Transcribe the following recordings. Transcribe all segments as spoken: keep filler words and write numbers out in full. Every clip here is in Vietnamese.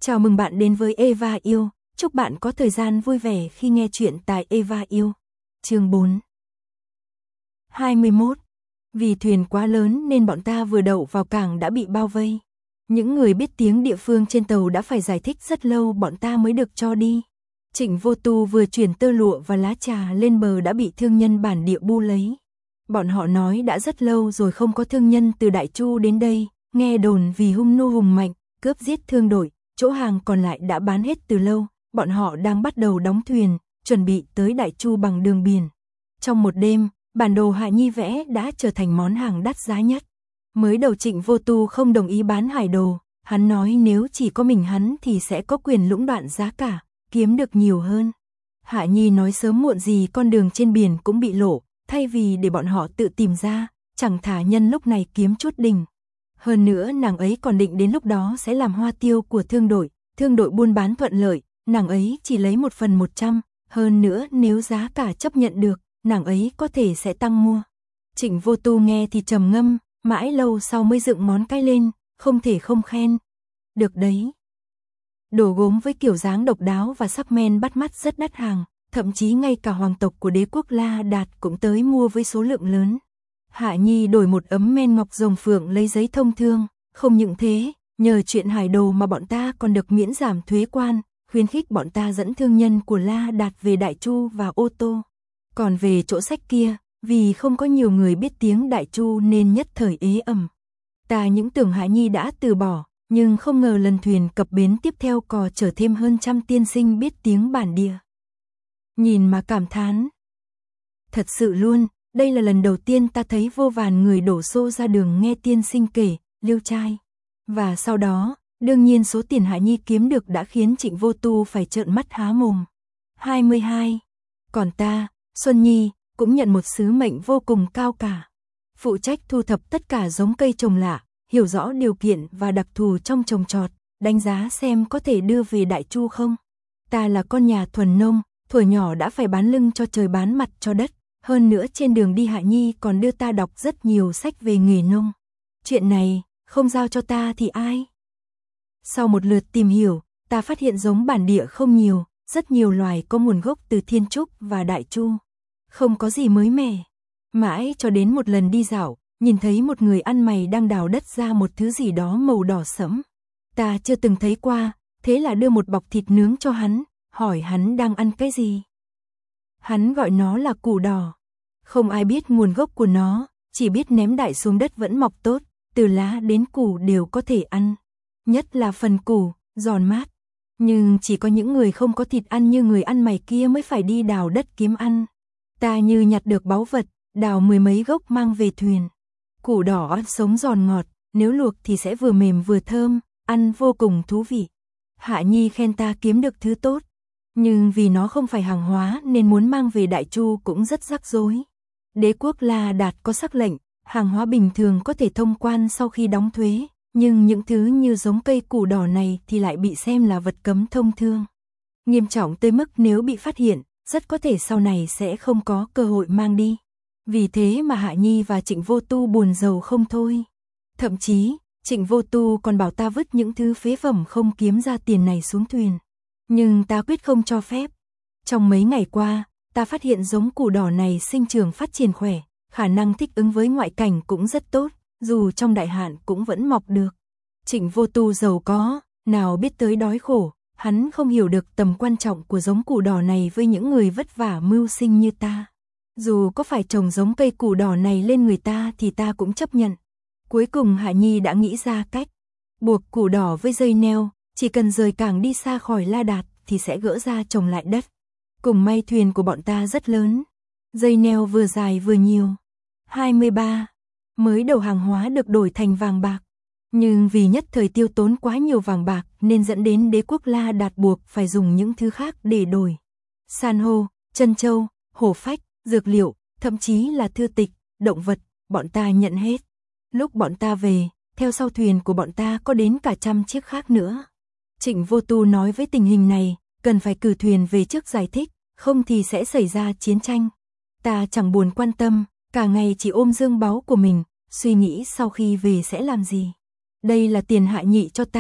Chào mừng bạn đến với Eva Yêu, chúc bạn có thời gian vui vẻ khi nghe chuyện tại Eva Yêu. Chương bốn. hai mươi mốt. Vì thuyền quá lớn nên bọn ta vừa đậu vào cảng đã bị bao vây. Những người biết tiếng địa phương trên tàu đã phải giải thích rất lâu bọn ta mới được cho đi. Trịnh Vô Tu vừa chuyển tơ lụa và lá trà lên bờ đã bị thương nhân bản địa bu lấy. Bọn họ nói đã rất lâu rồi không có thương nhân từ Đại Chu đến đây, nghe đồn vì hung nô hùng mạnh, cướp giết thương đội, chỗ hàng còn lại đã bán hết từ lâu, bọn họ đang bắt đầu đóng thuyền, chuẩn bị tới Đại Chu bằng đường biển. Trong một đêm, bản đồ Hạ Nhi vẽ đã trở thành món hàng đắt giá nhất. Mới đầu Trịnh Vô Tu không đồng ý bán hải đồ, hắn nói nếu chỉ có mình hắn thì sẽ có quyền lũng đoạn giá cả, kiếm được nhiều hơn. Hạ Nhi nói sớm muộn gì con đường trên biển cũng bị lộ, thay vì để bọn họ tự tìm ra, chẳng thà nhân lúc này kiếm chút đỉnh. Hơn nữa nàng ấy còn định đến lúc đó sẽ làm hoa tiêu của thương đội, thương đội buôn bán thuận lợi, nàng ấy chỉ lấy một phần một trăm, hơn nữa nếu giá cả chấp nhận được, nàng ấy có thể sẽ tăng mua. Trịnh Vô Tu nghe thì trầm ngâm, mãi lâu sau mới dựng món cái lên, không thể không khen. Được đấy. Đồ gốm với kiểu dáng độc đáo và sắc men bắt mắt rất đắt hàng, thậm chí ngay cả hoàng tộc của đế quốc La Đạt cũng tới mua với số lượng lớn. Hạ Nhi đổi một ấm men ngọc rồng phượng lấy giấy thông thương, không những thế, nhờ chuyện hải đồ mà bọn ta còn được miễn giảm thuế quan, khuyến khích bọn ta dẫn thương nhân của La Đạt về Đại Chu và ô tô. Còn về chỗ sách kia, vì không có nhiều người biết tiếng Đại Chu nên nhất thời ế ẩm. Ta những tưởng Hạ Nhi đã từ bỏ, nhưng không ngờ lần thuyền cập bến tiếp theo cò chở thêm hơn trăm tiên sinh biết tiếng bản địa. Nhìn mà cảm thán. Thật sự luôn. Đây là lần đầu tiên ta thấy vô vàn người đổ xô ra đường nghe tiên sinh kể, liêu trai. Và sau đó, đương nhiên số tiền Hạ Nhi kiếm được đã khiến Trịnh Vô Tu phải trợn mắt há mồm. hai mươi hai. Còn ta, Xuân Nhi, cũng nhận một sứ mệnh vô cùng cao cả. Phụ trách thu thập tất cả giống cây trồng lạ, hiểu rõ điều kiện và đặc thù trong trồng trọt, đánh giá xem có thể đưa về Đại Chu không. Ta là con nhà thuần nông, thuở nhỏ đã phải bán lưng cho trời bán mặt cho đất. Hơn nữa trên đường đi Hạ Nhi còn đưa ta đọc rất nhiều sách về nghề nông. Chuyện này, không giao cho ta thì ai? Sau một lượt tìm hiểu, ta phát hiện giống bản địa không nhiều, rất nhiều loài có nguồn gốc từ Thiên Trúc và Đại Chu. Không có gì mới mẻ. Mãi cho đến một lần đi dạo, nhìn thấy một người ăn mày đang đào đất ra một thứ gì đó màu đỏ sẫm. Ta chưa từng thấy qua, thế là đưa một bọc thịt nướng cho hắn, hỏi hắn đang ăn cái gì. Hắn gọi nó là củ đỏ. Không ai biết nguồn gốc của nó, chỉ biết ném đại xuống đất vẫn mọc tốt, từ lá đến củ đều có thể ăn. Nhất là phần củ, giòn mát. Nhưng chỉ có những người không có thịt ăn như người ăn mày kia mới phải đi đào đất kiếm ăn. Ta như nhặt được báu vật, đào mười mấy gốc mang về thuyền. Củ đỏ sống giòn ngọt, nếu luộc thì sẽ vừa mềm vừa thơm, ăn vô cùng thú vị. Hạ Nhi khen ta kiếm được thứ tốt. Nhưng vì nó không phải hàng hóa nên muốn mang về Đại Chu cũng rất rắc rối. Đế quốc La Đạt có sắc lệnh, hàng hóa bình thường có thể thông quan sau khi đóng thuế, nhưng những thứ như giống cây củ đỏ này thì lại bị xem là vật cấm thông thương. Nghiêm trọng tới mức nếu bị phát hiện, rất có thể sau này sẽ không có cơ hội mang đi. Vì thế mà Hạ Nhi và Trịnh Vô Tu buồn rầu không thôi. Thậm chí, Trịnh Vô Tu còn bảo ta vứt những thứ phế phẩm không kiếm ra tiền này xuống thuyền. Nhưng ta quyết không cho phép. Trong mấy ngày qua, ta phát hiện giống củ đỏ này sinh trưởng phát triển khỏe, khả năng thích ứng với ngoại cảnh cũng rất tốt, dù trong đại hạn cũng vẫn mọc được. Trịnh Vô Tu giàu có, nào biết tới đói khổ, hắn không hiểu được tầm quan trọng của giống củ đỏ này với những người vất vả mưu sinh như ta. Dù có phải trồng giống cây củ đỏ này lên người ta thì ta cũng chấp nhận. Cuối cùng Hạ Nhi đã nghĩ ra cách. Buộc củ đỏ với dây neo, chỉ cần rời cảng đi xa khỏi La Đạt thì sẽ gỡ ra trồng lại đất. Cùng may thuyền của bọn ta rất lớn. Dây neo vừa dài vừa nhiều. hai mươi ba. Mới đầu hàng hóa được đổi thành vàng bạc. Nhưng vì nhất thời tiêu tốn quá nhiều vàng bạc nên dẫn đến đế quốc La Đạt buộc phải dùng những thứ khác để đổi. San hô, trân châu, hổ phách, dược liệu, thậm chí là thư tịch, động vật, bọn ta nhận hết. Lúc bọn ta về, theo sau thuyền của bọn ta có đến cả trăm chiếc khác nữa. Trịnh Vô Tu nói với tình hình này, cần phải cử thuyền về trước giải thích, không thì sẽ xảy ra chiến tranh. Ta chẳng buồn quan tâm, cả ngày chỉ ôm dương báu của mình, suy nghĩ sau khi về sẽ làm gì. Đây là tiền Hạ Nhị cho ta,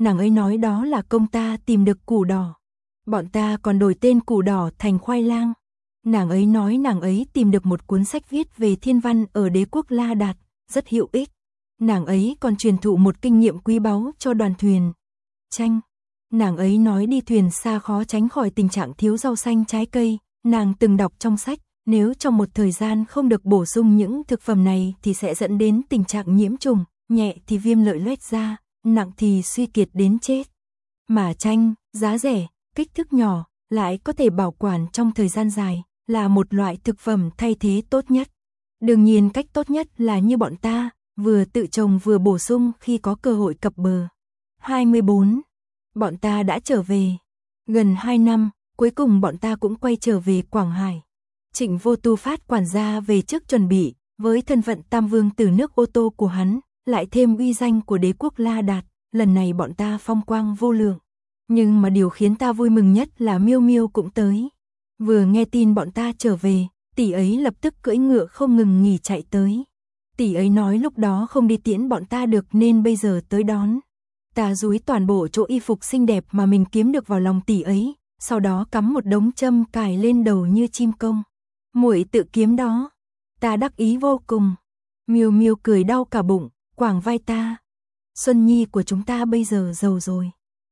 nàng ấy nói đó là công ta tìm được củ đỏ. Bọn ta còn đổi tên củ đỏ thành khoai lang. Nàng ấy nói nàng ấy tìm được một cuốn sách viết về thiên văn ở đế quốc La Đạt, rất hữu ích. Nàng ấy còn truyền thụ một kinh nghiệm quý báu cho đoàn thuyền. Chanh. Nàng ấy nói đi thuyền xa khó tránh khỏi tình trạng thiếu rau xanh trái cây. Nàng từng đọc trong sách, nếu trong một thời gian không được bổ sung những thực phẩm này thì sẽ dẫn đến tình trạng nhiễm trùng, nhẹ thì viêm lợi loét da, nặng thì suy kiệt đến chết. Mà chanh, giá rẻ, kích thước nhỏ, lại có thể bảo quản trong thời gian dài, là một loại thực phẩm thay thế tốt nhất. Đương nhiên cách tốt nhất là như bọn ta, vừa tự trồng vừa bổ sung khi có cơ hội cập bờ. hai mươi bốn. Bọn ta đã trở về. Gần hai năm, cuối cùng bọn ta cũng quay trở về Quảng Hải. Trịnh Vô Tu phát quản gia về trước chuẩn bị, với thân phận tam vương tử nước Ô Tô của hắn, lại thêm uy danh của đế quốc La Đạt, lần này bọn ta phong quang vô lượng. Nhưng mà điều khiến ta vui mừng nhất là Miêu Miêu cũng tới. Vừa nghe tin bọn ta trở về, tỷ ấy lập tức cưỡi ngựa không ngừng nghỉ chạy tới. Tỷ ấy nói lúc đó không đi tiễn bọn ta được nên bây giờ tới đón. Ta dúi toàn bộ chỗ y phục xinh đẹp mà mình kiếm được vào lòng tỷ ấy, sau đó cắm một đống châm cài lên đầu như chim công. Muội tự kiếm đó. Ta đắc ý vô cùng. Miêu Miêu cười đau cả bụng, quàng vai ta. Xuân Nhi của chúng ta bây giờ giàu rồi.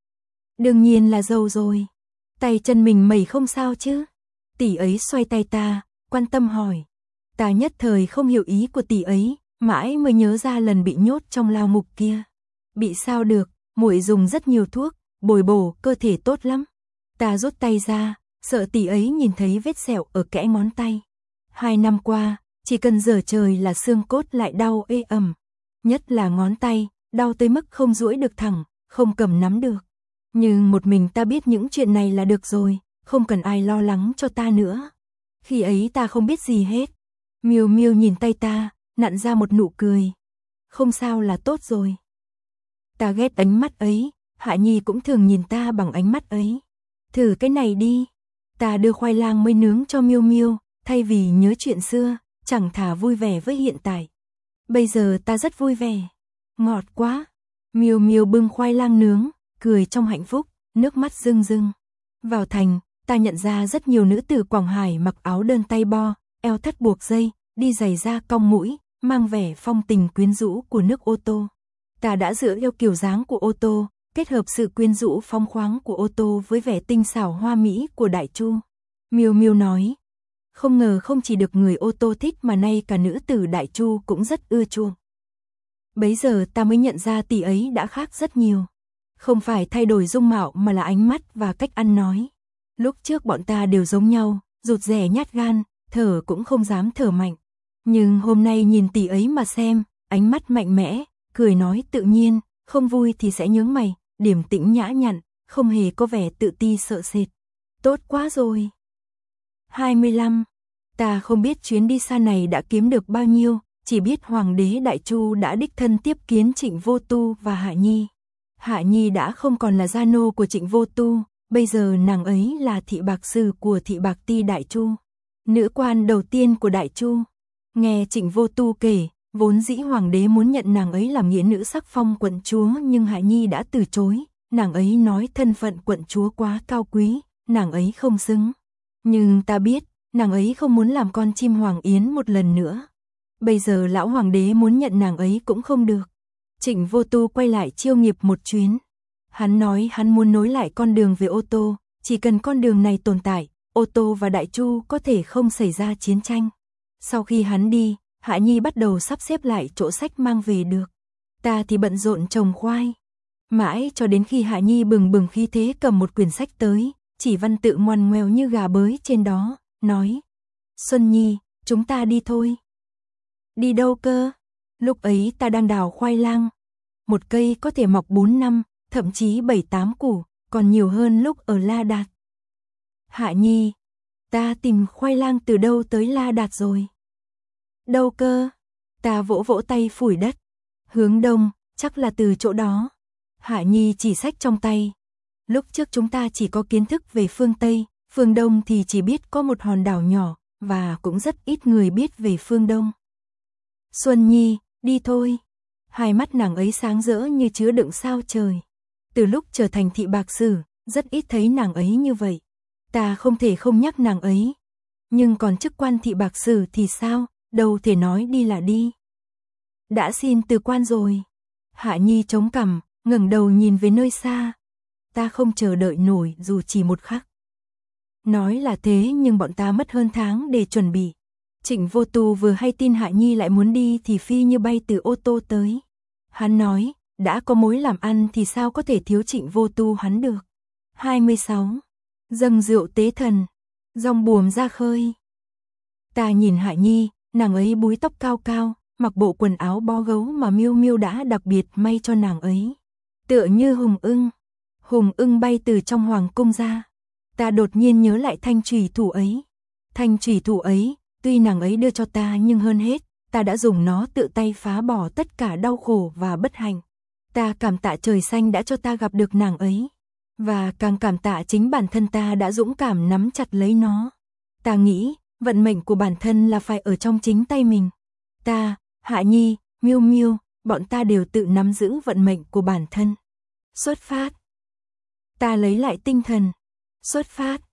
Đương nhiên là giàu rồi. Tay chân mình mẩy không sao chứ? Tỷ ấy xoay tay ta, quan tâm hỏi. Ta nhất thời không hiểu ý của tỷ ấy, mãi mới nhớ ra lần bị nhốt trong lao ngục kia. Bị sao được, muội dùng rất nhiều thuốc, bồi bổ cơ thể tốt lắm. Ta rút tay ra, sợ tỷ ấy nhìn thấy vết sẹo ở kẽ ngón tay. Hai năm qua, chỉ cần giở trời là xương cốt lại đau ê ẩm. Nhất là ngón tay, đau tới mức không duỗi được thẳng, không cầm nắm được. Nhưng một mình ta biết những chuyện này là được rồi, không cần ai lo lắng cho ta nữa. Khi ấy ta không biết gì hết. Miêu Miêu nhìn tay ta, nặn ra một nụ cười. Không sao là tốt rồi. Ta ghét ánh mắt ấy, Hạ Nhi cũng thường nhìn ta bằng ánh mắt ấy. Thử cái này đi. Ta đưa khoai lang mới nướng cho Miêu Miêu, thay vì nhớ chuyện xưa, chẳng thà vui vẻ với hiện tại. Bây giờ ta rất vui vẻ. Ngọt quá. Miêu Miêu bưng khoai lang nướng, cười trong hạnh phúc, nước mắt rưng rưng. Vào thành, ta nhận ra rất nhiều nữ tử Quảng Hải mặc áo đơn tay bo, eo thắt buộc dây, đi giày da cong mũi, mang vẻ phong tình quyến rũ của nước Ô Tô. Ta đã dựa theo kiểu dáng của Ô Tô, kết hợp sự quyến rũ phóng khoáng của Ô Tô với vẻ tinh xảo hoa mỹ của Đại Chu. Miêu Miêu nói, không ngờ không chỉ được người Ô Tô thích mà nay cả nữ tử Đại Chu cũng rất ưa chuộng. Bấy giờ ta mới nhận ra tỷ ấy đã khác rất nhiều. Không phải thay đổi dung mạo mà là ánh mắt và cách ăn nói. Lúc trước bọn ta đều giống nhau, rụt rè nhát gan, thở cũng không dám thở mạnh. Nhưng hôm nay nhìn tỷ ấy mà xem, ánh mắt mạnh mẽ, cười nói tự nhiên, không vui thì sẽ nhướng mày, điềm tĩnh nhã nhặn, không hề có vẻ tự ti sợ sệt. Tốt quá rồi. hai mươi lăm. Ta không biết chuyến đi xa này đã kiếm được bao nhiêu, chỉ biết Hoàng đế Đại Chu đã đích thân tiếp kiến Trịnh Vô Tu và Hạ Nhi. Hạ Nhi đã không còn là gia nô của Trịnh Vô Tu, bây giờ nàng ấy là thị bạc sư của thị bạc ti Đại Chu, nữ quan đầu tiên của Đại Chu. Nghe Trịnh Vô Tu kể, vốn dĩ Hoàng đế muốn nhận nàng ấy làm nghĩa nữ sắc phong quận chúa nhưng Hạ Nhi đã từ chối, nàng ấy nói thân phận quận chúa quá cao quý, nàng ấy không xứng. Nhưng ta biết, nàng ấy không muốn làm con chim Hoàng Yến một lần nữa. Bây giờ lão Hoàng đế muốn nhận nàng ấy cũng không được. Trịnh Vô Tu quay lại Chiêu Nghiệp một chuyến. Hắn nói hắn muốn nối lại con đường về Ô Tô, chỉ cần con đường này tồn tại, Ô Tô và Đại Chu có thể không xảy ra chiến tranh. Sau khi hắn đi, Hạ Nhi bắt đầu sắp xếp lại chỗ sách mang về được. Ta thì bận rộn trồng khoai. Mãi cho đến khi Hạ Nhi bừng bừng khí thế cầm một quyển sách tới, chỉ văn tự ngoằn ngoèo như gà bới trên đó, nói: Xuân Nhi, chúng ta đi thôi. Đi đâu cơ? Lúc ấy ta đang đào khoai lang. Một cây có thể mọc bốn năm, thậm chí bảy tám củ, còn nhiều hơn lúc ở La Đạt. Hạ Nhi, ta tìm khoai lang từ đâu tới La Đạt rồi. Đâu cơ? Ta vỗ vỗ tay phủi đất. Hướng đông, chắc là từ chỗ đó. Hạ Nhi chỉ sách trong tay. Lúc trước chúng ta chỉ có kiến thức về phương Tây, phương Đông thì chỉ biết có một hòn đảo nhỏ, và cũng rất ít người biết về phương Đông. Xuân Nhi, đi thôi. Hai mắt nàng ấy sáng rỡ như chứa đựng sao trời. Từ lúc trở thành thị bạc sử, rất ít thấy nàng ấy như vậy. Ta không thể không nhắc nàng ấy. Nhưng còn chức quan thị bạc sử thì sao, đâu thể nói đi là đi. Đã xin từ quan rồi. Hạ Nhi chống cằm, ngẩng đầu nhìn về nơi xa. Ta không chờ đợi nổi dù chỉ một khắc. Nói là thế nhưng bọn ta mất hơn tháng để chuẩn bị. Trịnh Vô Tu vừa hay tin Hạ Nhi lại muốn đi thì phi như bay từ ô tô tới. Hắn nói, đã có mối làm ăn thì sao có thể thiếu Trịnh Vô Tu hắn được. hai mươi sáu. Dâng rượu tế thần. Dòng buồm ra khơi. Ta nhìn Hạ Nhi, nàng ấy búi tóc cao cao, mặc bộ quần áo bó gấu mà Miêu Miêu đã đặc biệt may cho nàng ấy. Tựa như hùng ưng. Hùng ưng bay từ trong hoàng cung ra. Ta đột nhiên nhớ lại thanh chùy thủ ấy. Thanh chùy thủ ấy, tuy nàng ấy đưa cho ta nhưng hơn hết, ta đã dùng nó tự tay phá bỏ tất cả đau khổ và bất hạnh. Ta cảm tạ trời xanh đã cho ta gặp được nàng ấy. Và càng cảm tạ chính bản thân ta đã dũng cảm nắm chặt lấy nó. Ta nghĩ, vận mệnh của bản thân là phải ở trong chính tay mình. Ta, Hạ Nhi, Miêu Miêu, bọn ta đều tự nắm giữ vận mệnh của bản thân. Xuất phát. Ta lấy lại tinh thần. Xuất phát.